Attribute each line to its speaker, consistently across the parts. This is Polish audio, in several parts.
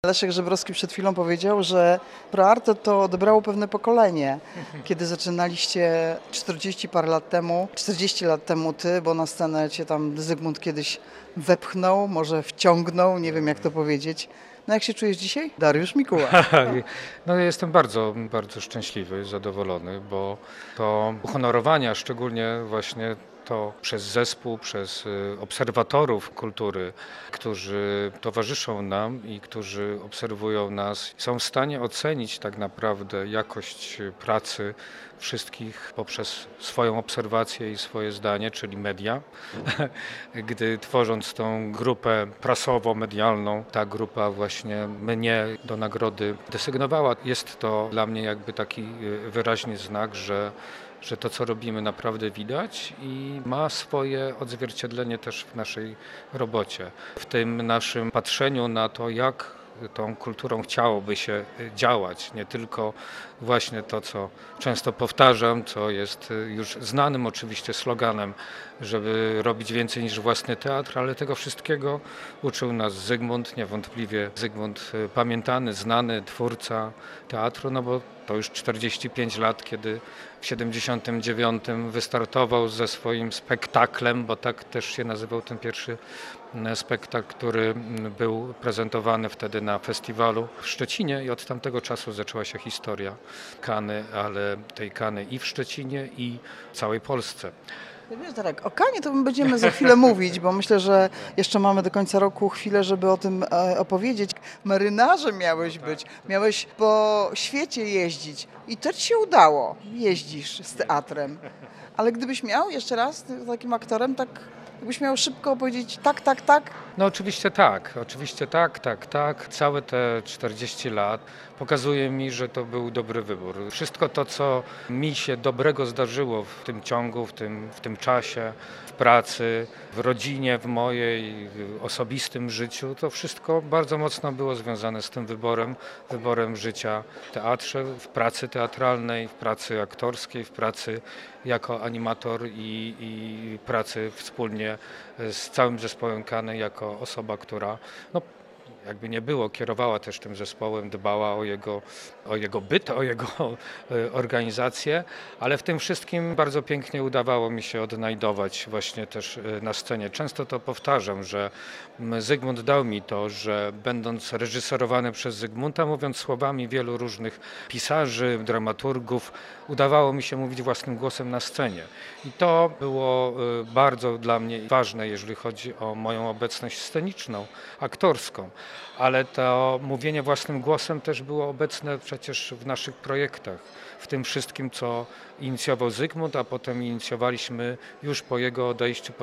Speaker 1: Leszek Żebrowski przed chwilą powiedział, że ProArte to odebrało pewne pokolenie. Kiedy zaczynaliście 40 parę lat temu, 40 lat temu ty, bo na scenę cię tam Zygmunt kiedyś wepchnął, może wciągnął, nie wiem jak to powiedzieć. No jak się czujesz dzisiaj? Dariusz Mikuła.
Speaker 2: No ja jestem bardzo, bardzo szczęśliwy, zadowolony, bo to uhonorowania, szczególnie właśnie to przez zespół, przez obserwatorów kultury, którzy towarzyszą nam i którzy obserwują nas, są w stanie ocenić tak naprawdę jakość pracy wszystkich poprzez swoją obserwację i swoje zdanie, czyli media. Gdy tworząc tą grupę prasowo-medialną, ta grupa właśnie mnie do nagrody desygnowała. Jest to dla mnie jakby taki wyraźny znak, że to, co robimy, naprawdę widać i ma swoje odzwierciedlenie też w naszej robocie. W tym naszym patrzeniu na to, jak tą kulturą chciałoby się działać, nie tylko właśnie to, co często powtarzam, co jest już znanym oczywiście sloganem, żeby robić więcej niż własny teatr, ale tego wszystkiego uczył nas Zygmunt, niewątpliwie Zygmunt pamiętany, znany twórca teatru, no bo to już 45 lat, kiedy w 79 wystartował ze swoim spektaklem, bo tak też się nazywał ten pierwszy spektakl, który był prezentowany wtedy na festiwalu w Szczecinie i od tamtego czasu zaczęła się historia Kany, ale tej Kany i w Szczecinie i w całej Polsce.
Speaker 1: Wiesz, Darek, o Kanie to my będziemy za chwilę mówić, bo myślę, że jeszcze mamy do końca roku chwilę, żeby o tym opowiedzieć. Marynarzem miałeś być, miałeś po świecie jeździć i to ci się udało. Jeździsz z teatrem. Ale gdybyś miał jeszcze raz takim aktorem, tak jakbyś miał szybko powiedzieć tak, tak, tak,
Speaker 2: No oczywiście tak, tak. Całe te 40 lat pokazuje mi, że to był dobry wybór. Wszystko to, co mi się dobrego zdarzyło w tym ciągu, w tym czasie, w pracy, w rodzinie, w mojej osobistym życiu, to wszystko bardzo mocno było związane z tym wyborem życia w teatrze, w pracy teatralnej, w pracy aktorskiej, w pracy jako animator i pracy wspólnie z całym zespołem Kany jako osoba, która no, jakby nie było, kierowała też tym zespołem, dbała o jego byt, o jego organizację, ale w tym wszystkim bardzo pięknie udawało mi się odnajdować właśnie też na scenie. Często to powtarzam, że Zygmunt dał mi to, że będąc reżyserowany przez Zygmunta, mówiąc słowami wielu różnych pisarzy, dramaturgów, udawało mi się mówić własnym głosem na scenie. I to było bardzo dla mnie ważne, jeżeli chodzi o moją obecność sceniczną, aktorską. Ale to mówienie własnym głosem też było obecne przecież w naszych projektach, w tym wszystkim, co inicjował Zygmunt, a potem inicjowaliśmy już po jego odejściu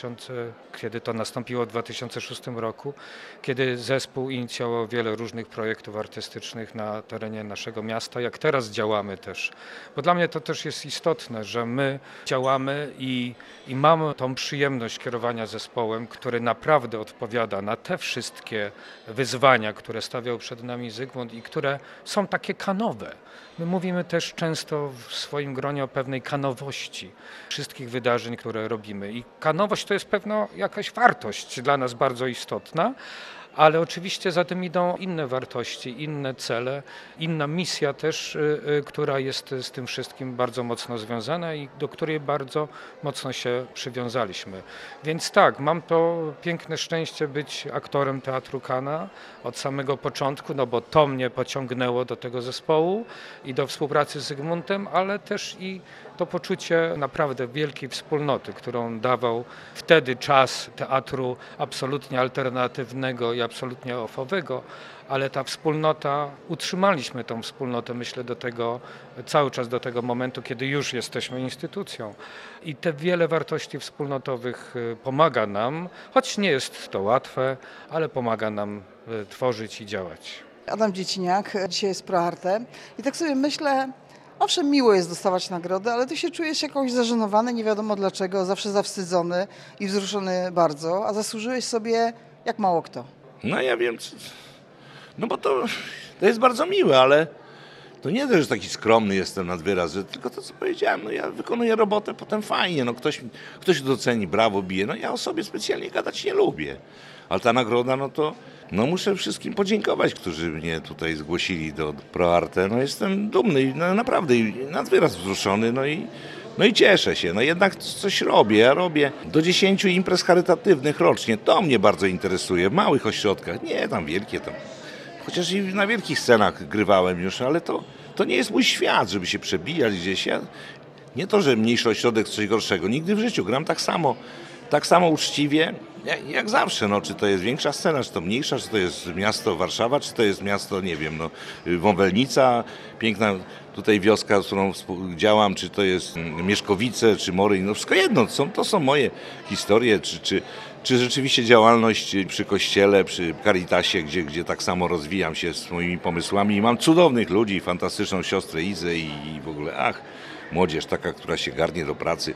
Speaker 2: kiedy to nastąpiło w 2006 roku, kiedy zespół inicjował wiele różnych projektów artystycznych na terenie naszego miasta, jak teraz działamy też. Bo dla mnie to też jest istotne, że my działamy i mamy tą przyjemność kierowania zespołem, który naprawdę odpowiada na te wszystkie wyzwania, które stawiał przed nami Zygmunt i które są takie kanowe. My mówimy też często w swoim gronie o pewnej kanowości wszystkich wydarzeń, które robimy. I kanowość to jest pewna jakaś wartość dla nas bardzo istotna, ale oczywiście za tym idą inne wartości, inne cele, inna misja też, która jest z tym wszystkim bardzo mocno związana i do której bardzo mocno się przywiązaliśmy. Więc tak, mam to piękne szczęście być aktorem Teatru Kana od samego początku, no bo to mnie pociągnęło do tego zespołu i do współpracy z Zygmuntem, ale też i to poczucie naprawdę wielkiej wspólnoty, którą dawał wtedy czas teatru absolutnie alternatywnego i absolutnie offowego, ale ta wspólnota, utrzymaliśmy tą wspólnotę, myślę, cały czas do tego momentu, kiedy już jesteśmy instytucją. I te wiele wartości wspólnotowych pomaga nam, choć nie jest to łatwe, ale pomaga nam tworzyć i działać.
Speaker 1: Adam Dzieciniak, dzisiaj jest ProArte i tak sobie myślę, owszem, miło jest dostawać nagrody, ale ty się czujesz jakoś zażenowany, nie wiadomo dlaczego, zawsze zawstydzony i wzruszony bardzo, a zasłużyłeś sobie jak mało kto.
Speaker 3: No ja wiem, no bo to jest bardzo miłe, ale To nie też, że taki skromny jestem nad wyraz, że tylko to, co powiedziałem, no ja wykonuję robotę, potem fajnie, no ktoś doceni, brawo bije, no ja o sobie specjalnie gadać nie lubię. Ale ta nagroda, no to no muszę wszystkim podziękować, którzy mnie tutaj zgłosili do ProArte. No jestem dumny i no, naprawdę i nad wyraz wzruszony, no i cieszę się. No jednak coś robię. Ja robię do 10 imprez charytatywnych rocznie. To mnie bardzo interesuje. W małych ośrodkach. Nie tam wielkie tam. Chociaż i na wielkich scenach grywałem już, ale to nie jest mój świat, żeby się przebijać gdzieś. Nie to, że mniejszy ośrodek coś gorszego. Nigdy w życiu gram tak samo uczciwie, jak zawsze. No, czy to jest większa scena, czy to mniejsza, czy to jest miasto Warszawa, czy to jest miasto, nie wiem, no, Wąwelnica, piękna tutaj wioska, z którą działam, czy to jest Mieszkowice, czy Moryń, no wszystko jedno. To są moje historie, czy rzeczywiście działalność przy kościele, przy Caritasie, gdzie tak samo rozwijam się z moimi pomysłami i mam cudownych ludzi, fantastyczną siostrę Izę i w ogóle, młodzież taka, która się garnie do pracy.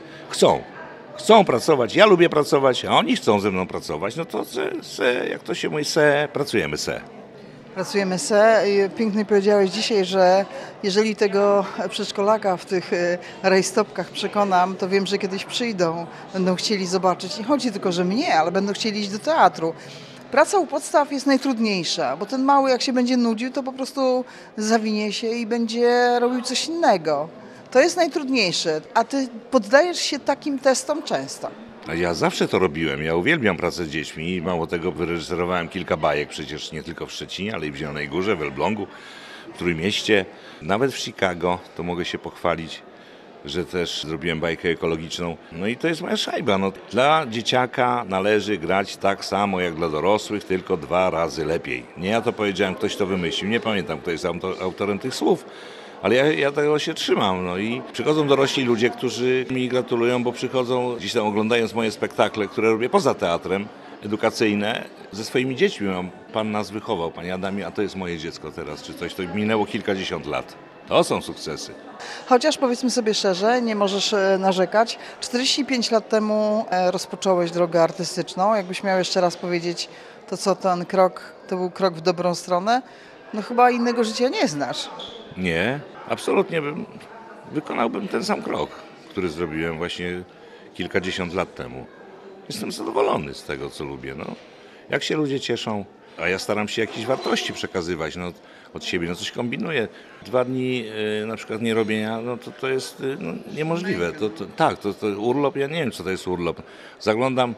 Speaker 3: Chcą pracować, ja lubię pracować, a oni chcą ze mną pracować, no to jak to się mówi, pracujemy se.
Speaker 1: Pracujemy se. Pięknie powiedziałeś dzisiaj, że jeżeli tego przedszkolaka w tych rajstopkach przekonam, to wiem, że kiedyś przyjdą, będą chcieli zobaczyć. Nie chodzi tylko, że mnie, ale będą chcieli iść do teatru. Praca u podstaw jest najtrudniejsza, bo ten mały jak się będzie nudził, to po prostu zawinie się i będzie robił coś innego. To jest najtrudniejsze, a ty poddajesz się takim testom często.
Speaker 3: A ja zawsze to robiłem. Ja uwielbiam pracę z dziećmi i mało tego wyreżyserowałem kilka bajek przecież nie tylko w Szczecinie, ale i w Zielonej Górze, w Elblągu, w Trójmieście, nawet w Chicago. To mogę się pochwalić, że też zrobiłem bajkę ekologiczną. No i to jest moja szajba. No, dla dzieciaka należy grać tak samo jak dla dorosłych, tylko 2 razy lepiej. Nie ja to powiedziałem, ktoś to wymyślił. Nie pamiętam, kto jest autorem tych słów. Ale ja tego się trzymam. No i przychodzą dorośli ludzie, którzy mi gratulują, bo przychodzą gdzieś tam oglądając moje spektakle, które robię poza teatrem, edukacyjne, ze swoimi dziećmi. Pan nas wychował, panie Adamie, a to jest moje dziecko teraz, czy coś. To minęło kilkadziesiąt lat. To są sukcesy.
Speaker 1: Chociaż powiedzmy sobie szczerze, nie możesz narzekać. 45 lat temu rozpocząłeś drogę artystyczną. Jakbyś miał jeszcze raz powiedzieć, to co ten krok, to był krok w dobrą stronę? No chyba innego życia nie znasz.
Speaker 3: Nie, absolutnie wykonałbym ten sam krok, który zrobiłem właśnie kilkadziesiąt lat temu. Jestem zadowolony z tego, co lubię. No. Jak się ludzie cieszą, a ja staram się jakieś wartości przekazywać od siebie, coś kombinuję. 2 dni na przykład nierobienia, no to jest niemożliwe. To urlop, ja nie wiem, co to jest urlop. Zaglądam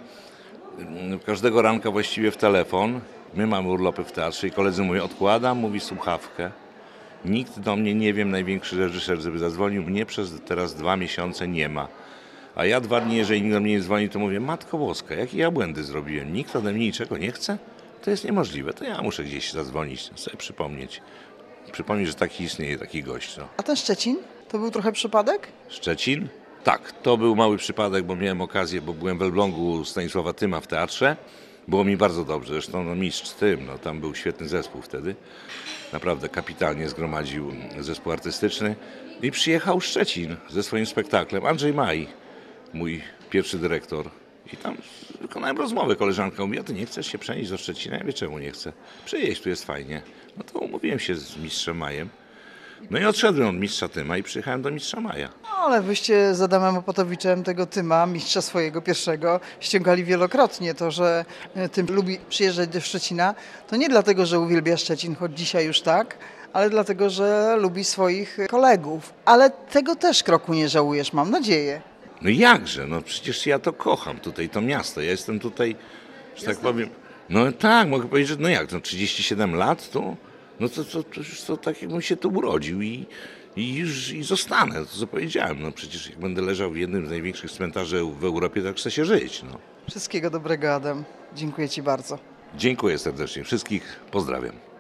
Speaker 3: każdego ranka właściwie w telefon. My mamy urlopy w teatrze i koledzy mówią, odkładam, mówi słuchawkę. Nikt do mnie, nie wiem, największy reżyser, żeby zadzwonił, mnie przez teraz 2 miesiące nie ma. A ja 2 dni, jeżeli nikt do mnie nie dzwoni, to mówię, Matko Boska, jakie ja błędy zrobiłem? Nikt ode mnie niczego nie chce? To jest niemożliwe. To ja muszę gdzieś zadzwonić, sobie przypomnieć, że taki istnieje, taki gość. No.
Speaker 1: A ten Szczecin? To był trochę przypadek?
Speaker 3: Szczecin? Tak, to był mały przypadek, bo miałem okazję, bo byłem w Elblągu Stanisława Tyma w teatrze. Było mi bardzo dobrze, zresztą mistrz Tym, tam był świetny zespół wtedy. Naprawdę kapitalnie zgromadził zespół artystyczny. I przyjechał Szczecin ze swoim spektaklem. Andrzej Maj, mój pierwszy dyrektor. I tam wykonałem rozmowę. Koleżanka mówi, a ty nie chcesz się przenieść do Szczecina? Ja wiem, czemu nie chcę. Przyjedź, tu jest fajnie. No to umówiłem się z mistrzem Majem. No i odszedłem od mistrza Tyma i przyjechałem do mistrza Maja.
Speaker 1: Ale wyście z Adamem Opotowiczem tego Tyma, mistrza swojego pierwszego, ściągali wielokrotnie. To, że Tym lubi przyjeżdżać do Szczecina, to nie dlatego, że uwielbia Szczecin, choć dzisiaj już tak, ale dlatego, że lubi swoich kolegów. Ale tego też kroku nie żałujesz, mam nadzieję.
Speaker 3: No jakże, przecież ja to kocham tutaj, to miasto. Ja jestem tutaj, że tak powiem, no tak, mogę powiedzieć, że 37 lat to, to tak jakbym się tu urodził i zostanę, to co powiedziałem. Przecież jak będę leżał w jednym z największych cmentarzy w Europie, tak chcę się żyć.
Speaker 1: Wszystkiego dobrego, Adam. Dziękuję ci bardzo.
Speaker 3: Dziękuję serdecznie, wszystkich pozdrawiam.